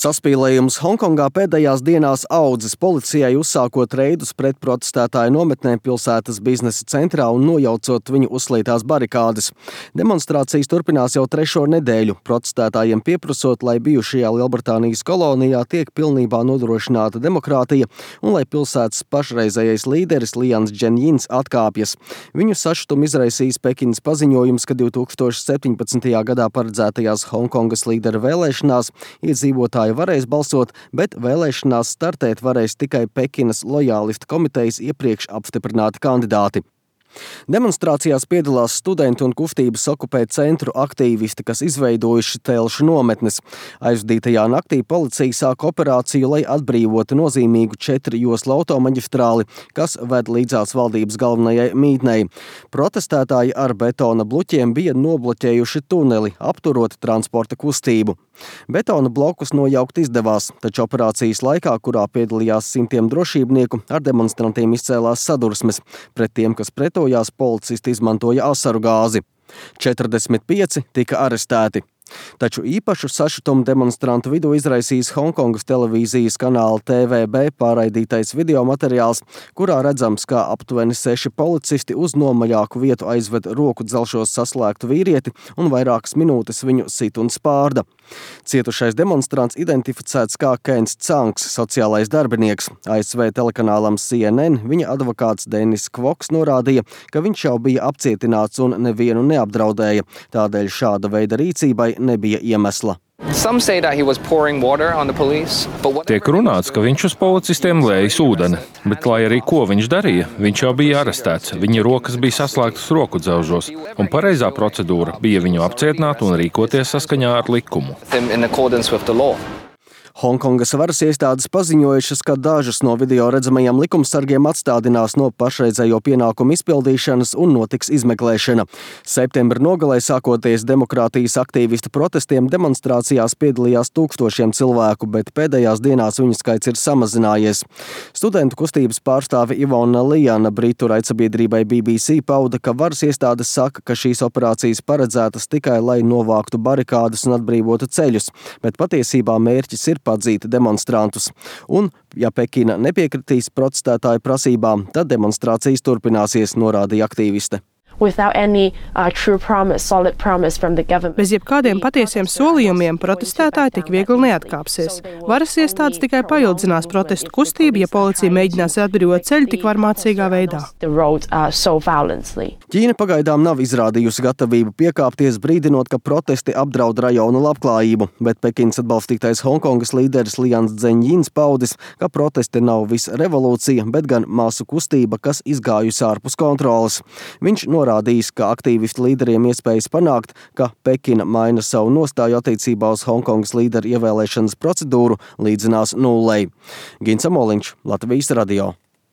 Saspīlējums Honkongā pēdējās dienās audzis policijai uzsākot reidus pret protestētāju nometnēm pilsētas biznesa centrā un nojaucot viņu uzslītās barikādes. Demonstrācijas turpinās jau 3. nedēļu, protestētājiem pieprasot, lai bijušajā Lielbritānijas kolonijā tiek pilnībā nodrošināta demokrātija un lai pilsētas pašreizējais līderis Lians Dženjins atkāpjas. Viņu sašutumu izraisīs Pekinas paziņojums, ka 2017. gadā paredzētajās Hongkongas līdera vēlēšanās iedzīvotāji varēs balsot, bet vēlēšanās startēt varēs tikai Pekinas lojālistu komitejas iepriekš apstiprināti kandidāti. Demonstrācijās piedalās studenti un kustības okupēt centru aktīvisti, kas izveidojuši telšu nometnes. Aizvadītajā naktī policija sāka operāciju, lai atbrīvotu nozīmīgu 4 joslu automaģistrāli, kas ved līdzās valdības galvenajai mītnei. Protestētāji ar betona bluķiem bija nobloķējuši tuneli, apturot transporta kustību. Betona blokus nojaukt izdevās, taču operācijas laikā, kurā piedalījās simtiem drošībnieku, ar demonstrantiem izcēlās sadursmes. Pret tiem, kas pretojās, policisti izmantoja asaru gāzi. 45 tika arestēti. Taču īpašu sašutumu demonstrantu vidū izraisīs Hongkongas televīzijas kanāla TVB pārraidītais video materiāls, kurā redzams, kā aptuveni 6 policisti uz nomaļāku vietu aizved roku dzelžos saslēgtu vīrieti un vairākas minūtes viņu sit un spārda. Cietušais demonstrants identificēts kā Kens Cangs, sociālais darbinieks. ASV telekanālam CNN viņa advokāts Denis Kvoks norādīja, ka viņš jau bija apcietināts un nevienu neapdraudēja. Tādēļ šāda veida rīcībai nebija iemesla. Tiek runāts, ka viņš uz policistiem lējis ūdeni, bet lai arī ko viņš darīja, viņš jau bija arestēts, viņa rokas bija saslēgtas roku dzelžos, un pareizā procedūra bija viņu apcietināt un rīkoties saskaņā ar likumu. Hongkongas varas iestādes paziņojušas, ka dažus no video redzamajiem likumsargiem atstādinās no pašreizējo pienākumu izpildīšanas un notiks izmeklēšana. Septembra nogalē sākoties demokrātijas aktīvistu protestiem demonstrācijās piedalījās tūkstošiem cilvēku, bet pēdējās dienās viņu skaits ir samazinājies. Studentu kustības pārstāve Ivona Lijana Britu raidsabiedrībai BBC pauda, ka varas iestādes saka, ka šīs operācijas paredzētas tikai, lai novāktu barikādas un atbrīvotu ceļus, bet patiesībā mērķis ir padzīt demonstrantus. Un, ja Pekina nepiekritīs protestētāju prasībām, tad demonstrācijas turpināsies, norādīja aktīviste. Bez jebkādiem patiesiem solījumiem protestētāji tik viegli neatkāpsies. Varas iestādes tikai paildzinās protestu kustību, ja policija mēģinās atbrīvot ceļu tik varmācīgā veidā. Ķīna pagaidām nav izrādījusi gatavību piekāpties, brīdinot, ka protesti apdraud rajona labklājību, bet Pekinas atbalstītais Hongkongas līderis Lians Dženjins paudis, ka protesti nav visa revolūcija, bet gan masu kustība, kas izgājusi ārpus kontroles. Viņš norādījis, ka aktīvistu līderiem iespējas panākt, ka Pekina maina savu nostāju attiecībā uz Hongkongas līderu ievēlēšanas procedūru līdzinās nullei. Gins Amoliņš, Latvijas radio.